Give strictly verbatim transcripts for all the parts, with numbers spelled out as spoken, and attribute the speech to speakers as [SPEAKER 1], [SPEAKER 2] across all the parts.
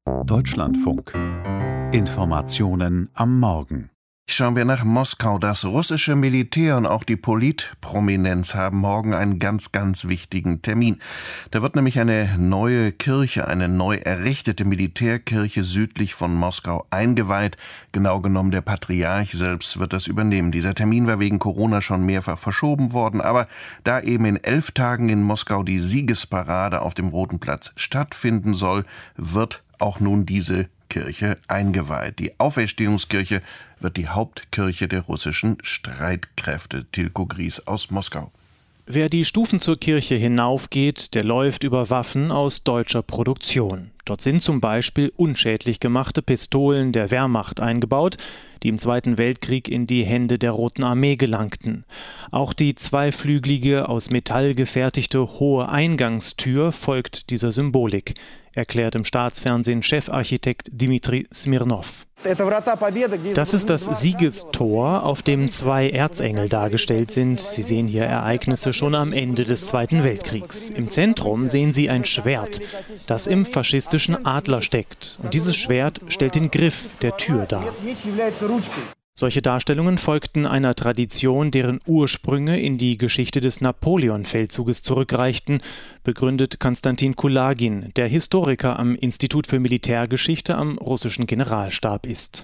[SPEAKER 1] Deutschlandfunk. Informationen am Morgen.
[SPEAKER 2] Schauen wir nach Moskau. Das russische Militär und auch die Politprominenz haben morgen einen ganz, ganz wichtigen Termin. Da wird nämlich eine neue Kirche, eine neu errichtete Militärkirche südlich von Moskau eingeweiht. Genau genommen der Patriarch selbst wird das übernehmen. Dieser Termin war wegen Corona schon mehrfach verschoben worden, aber da eben in elf Tagen in Moskau die Siegesparade auf dem Roten Platz stattfinden soll, wird auch nun diese Kirche eingeweiht. Die Auferstehungskirche wird die Hauptkirche der russischen Streitkräfte. Tilko Gries aus Moskau.
[SPEAKER 3] Wer die Stufen zur Kirche hinaufgeht, der läuft über Waffen aus deutscher Produktion. Dort sind zum Beispiel unschädlich gemachte Pistolen der Wehrmacht eingebaut, die im Zweiten Weltkrieg in die Hände der Roten Armee gelangten. Auch die zweiflügelige, aus Metall gefertigte hohe Eingangstür folgt dieser Symbolik, erklärt im Staatsfernsehen Chefarchitekt Dmitri Smirnov. Das ist das Siegestor, auf dem zwei Erzengel dargestellt sind. Sie sehen hier Ereignisse schon am Ende des Zweiten Weltkriegs. Im Zentrum sehen Sie ein Schwert, das im faschistischen Adler steckt. Und dieses Schwert stellt den Griff der Tür dar. Solche Darstellungen folgten einer Tradition, deren Ursprünge in die Geschichte des Napoleon-Feldzuges zurückreichten, begründet Konstantin Kulagin, der Historiker am Institut für Militärgeschichte am russischen Generalstab ist.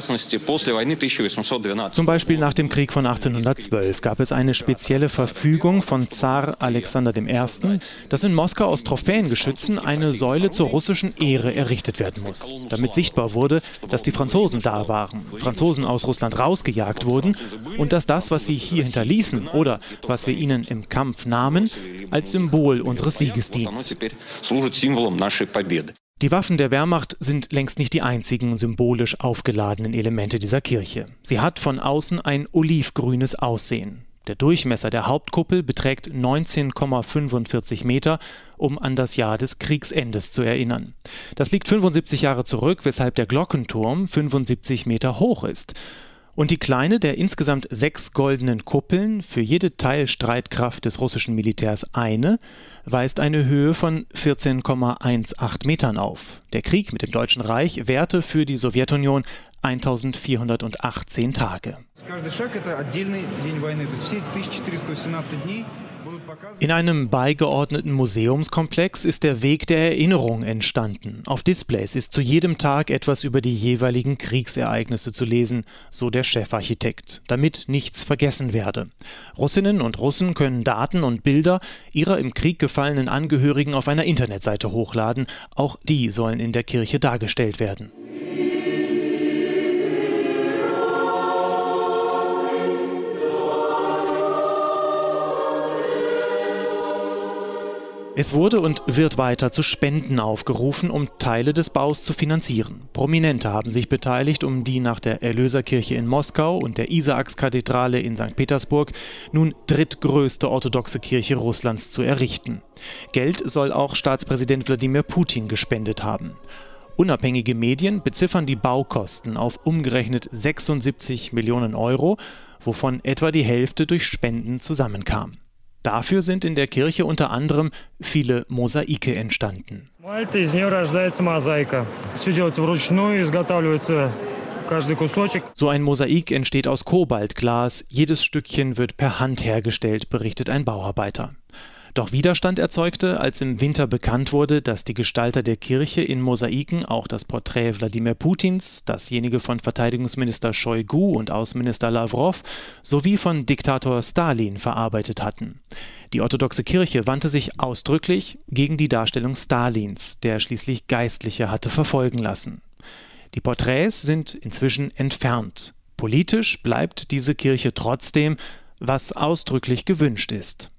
[SPEAKER 3] Zum Beispiel nach dem Krieg von achtzehnhundertzwölf gab es eine spezielle Verfügung von Zar Alexander der Erste., dass in Moskau aus Trophäengeschützen eine Säule zur russischen Ehre errichtet werden muss, damit sichtbar wurde, dass die Franzosen da waren, Franzosen aus Russland rausgejagt wurden und dass das, was sie hier hinterließen oder was wir ihnen im Kampf nahmen, als Symbol unseres Sieges dient. Die Waffen der Wehrmacht sind längst nicht die einzigen symbolisch aufgeladenen Elemente dieser Kirche. Sie hat von außen ein olivgrünes Aussehen. Der Durchmesser der Hauptkuppel beträgt neunzehn Komma fünfundvierzig Meter, um an das Jahr des Kriegsendes zu erinnern. Das liegt fünfundsiebzig Jahre zurück, weshalb der Glockenturm fünfundsiebzig Meter hoch ist. Und die kleine der insgesamt sechs goldenen Kuppeln, für jede Teilstreitkraft des russischen Militärs eine, weist eine Höhe von vierzehn Komma achtzehn Metern auf. Der Krieg mit dem Deutschen Reich währte für die Sowjetunion eintausendvierhundertachtzehn Tage. In einem beigeordneten Museumskomplex ist der Weg der Erinnerung entstanden. Auf Displays ist zu jedem Tag etwas über die jeweiligen Kriegsereignisse zu lesen, so der Chefarchitekt, damit nichts vergessen werde. Russinnen und Russen können Daten und Bilder ihrer im Krieg gefallenen Angehörigen auf einer Internetseite hochladen. Auch die sollen in der Kirche dargestellt werden. Es wurde und wird weiter zu Spenden aufgerufen, um Teile des Baus zu finanzieren. Prominente haben sich beteiligt, um die nach der Erlöserkirche in Moskau und der Isaakskathedrale in Sankt Petersburg nun drittgrößte orthodoxe Kirche Russlands zu errichten. Geld soll auch Staatspräsident Wladimir Putin gespendet haben. Unabhängige Medien beziffern die Baukosten auf umgerechnet sechsundsiebzig Millionen Euro, wovon etwa die Hälfte durch Spenden zusammenkam. Dafür sind in der Kirche unter anderem viele Mosaike entstanden. So ein Mosaik entsteht aus Kobaltglas. Jedes Stückchen wird per Hand hergestellt, berichtet ein Bauarbeiter. Doch Widerstand erzeugte, als im Winter bekannt wurde, dass die Gestalter der Kirche in Mosaiken auch das Porträt Wladimir Putins, dasjenige von Verteidigungsminister Shoigu und Außenminister Lawrow sowie von Diktator Stalin verarbeitet hatten. Die orthodoxe Kirche wandte sich ausdrücklich gegen die Darstellung Stalins, der schließlich Geistliche hatte verfolgen lassen. Die Porträts sind inzwischen entfernt. Politisch bleibt diese Kirche trotzdem, was ausdrücklich gewünscht ist.